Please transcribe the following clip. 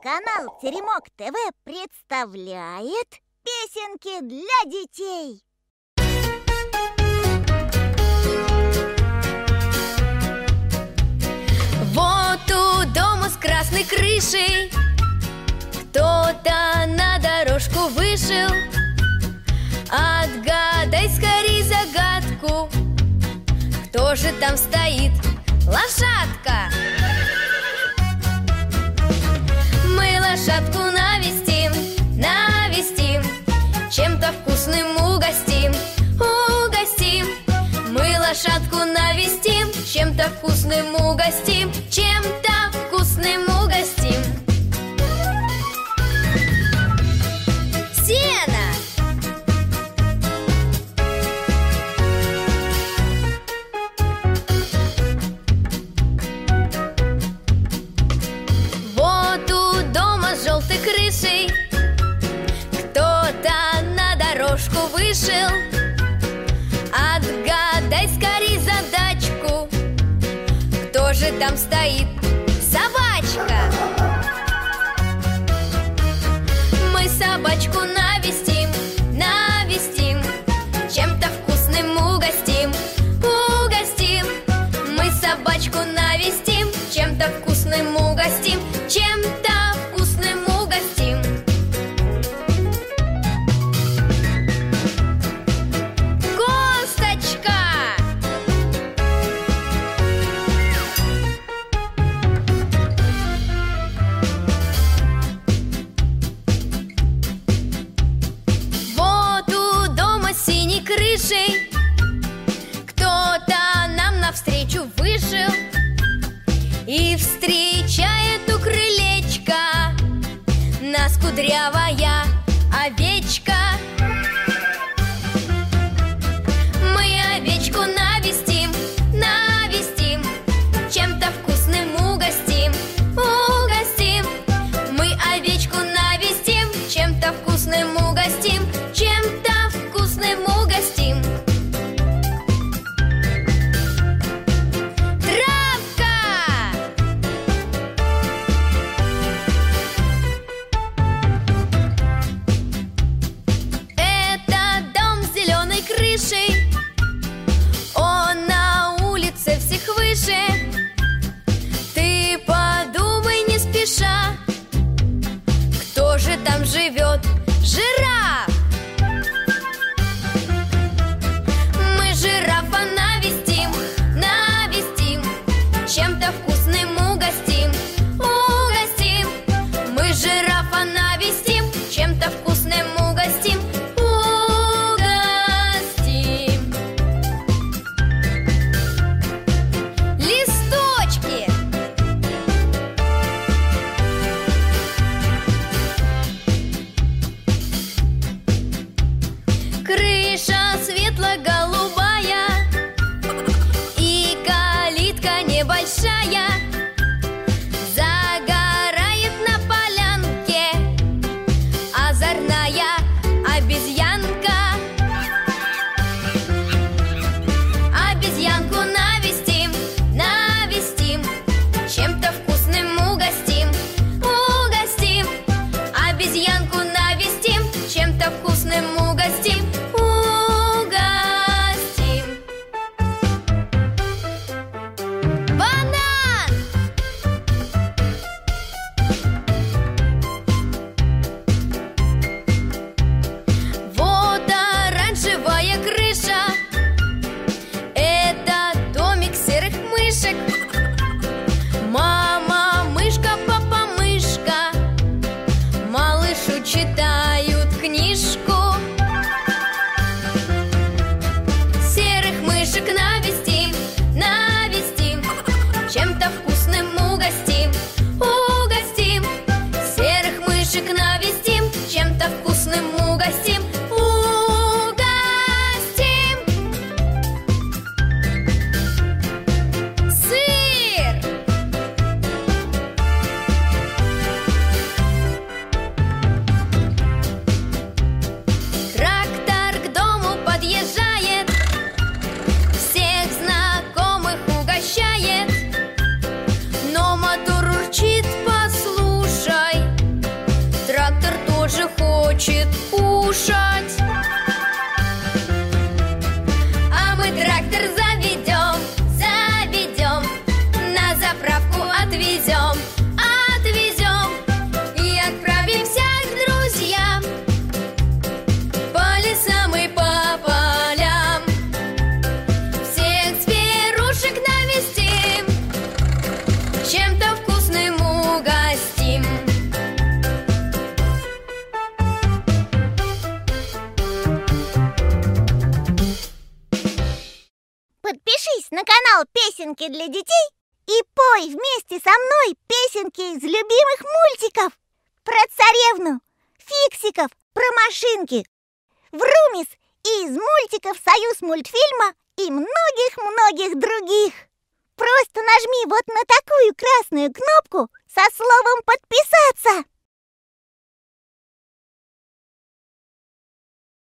Канал Теремок ТВ представляет песенки для детей. Вот у дома с красной крышей кто-то на дорожку вышел. Отгадай скорей загадку, кто же там стоит? Лошадка! Мы лошадку навестим, чем-то вкусным угостим. Мы лошадку навестим, чем-то вкусным угостим. Чем-то вкусным угостим. Сено! Вот у дома с желтой крышей кто-то на дорожку вышел. Отгадай скорей задачку, кто же там стоит? Собачка! Мы собачку навестим, чем-то вкусным угостим. Мы собачку навестим, чем-то вкусным угостим. Чем-то вкусным угостим. Косточка! Вот у дома с синей крышей кто-то нам навстречу вышел и встречает у крылечка нас кудрявая овечка. Мы овечку навестим, чем-то вкусным угостим. Мы овечку навестим, чем-то вкусным угостим. Чем-то вкусным угостим. Травка! Это дом с зеленой крышей, он на улице всех выше. Ты подумай не спеша, кто же там живет? Жираф! Мы жирафа навестим, чем-то вкусным угостим. Мы жирафа навестим, чем-то вкусным угостим. Листочки! Крыша светло-голубая и калитка небольшая. Загорает на полянке озорная обезьянка. Обезьянку навестим, чем-то вкусным угостим. Обезьянку навестим, чем-то вкусным угостим. Банан! Вот оранжевая крыша, это домик серых мышек. Мама мышка, папа мышка малышу читают книжку. Серых мышек навестим, чем-то вкусным угостим. Серых мышек навестим, чем-то вкусным угостим. Сыр! Трактор к дому подъезжает, всех знакомых угощает, но мотор песенки для детей и пой вместе со мной песенки из любимых мультиков. Про царевну, фиксиков, про машинки, Врумис и из мультиков «Союз мультфильма» и многих-многих других. Просто нажми вот на такую красную кнопку со словом «Подписаться».